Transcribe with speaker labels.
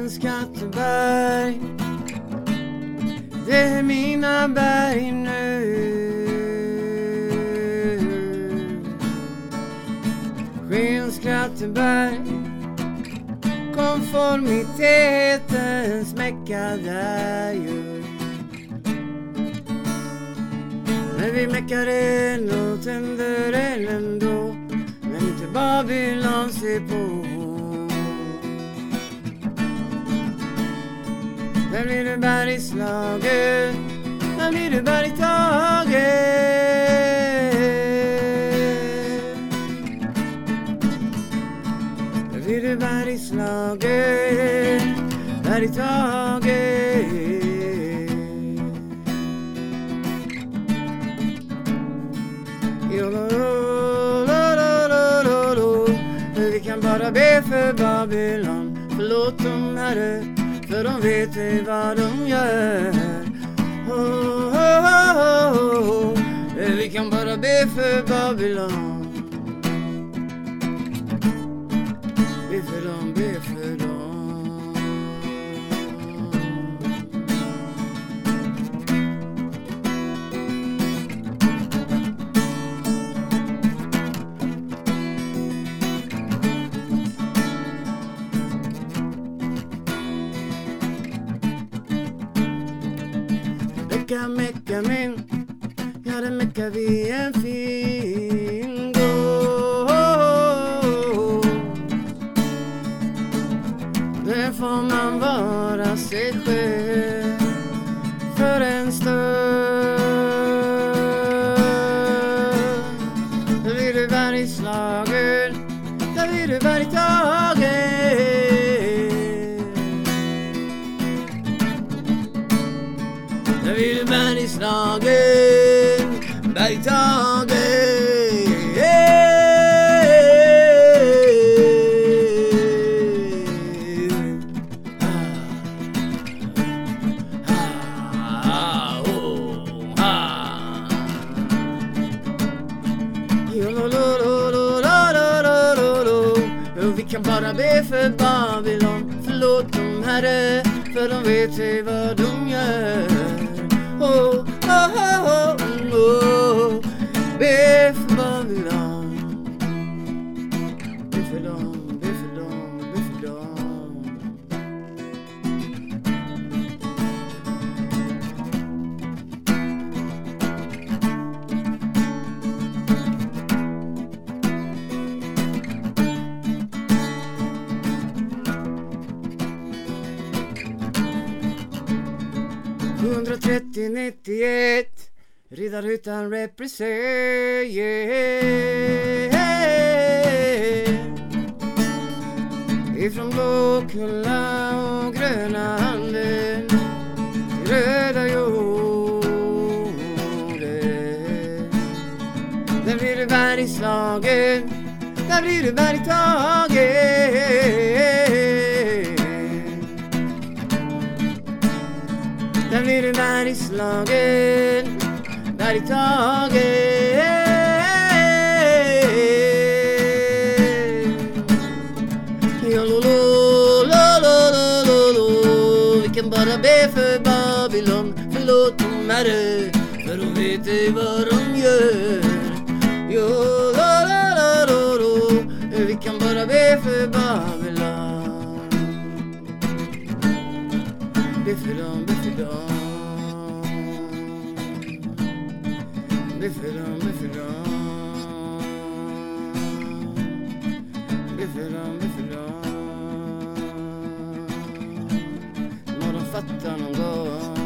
Speaker 1: Skinnskatteberg, det är mina berg nu. Skinnskatteberg, konformitetens mecka där ju. Men vi meckar en och tänder en ändå, men inte Babylon ser på. Där blir du bergslagen, där blir du bergtagen. Där blir du bergslagen, bergtagen. Vi kan bara be för Babylon, förlåt dem Herre, för de vet ej vad de gör. Vi kan bara be för Babylon. Be för dem, be för dem. Mecka min, ja det meckar vi en fin gård. Där får man vara sig själv för en stund. Där blir du bergslagen, där blir du bergtagen. Där blir du bergslagen, bergtagen. Vi kan bara be för Babylon, förlåt dem Herre, för de vet ej vad de gör. Be för Babylon, be för dem, be för dem, be för dem. 130-91 Riddarhyttan represent, ifrån Blåkulla och Gröna handen till röda jorden. Där blir du bergslagen, där blir du bergtagen. Där blir du bergslagen, bergtagen. Vi kan bara be för Babylon, förlåt dem Herre, för de vet ej vad de gör. Vi kan bara be för Babylon. Be för dem, be för dem. Be för dem, be för dem. Be för dem, be för dem. Må de fatta någon gång.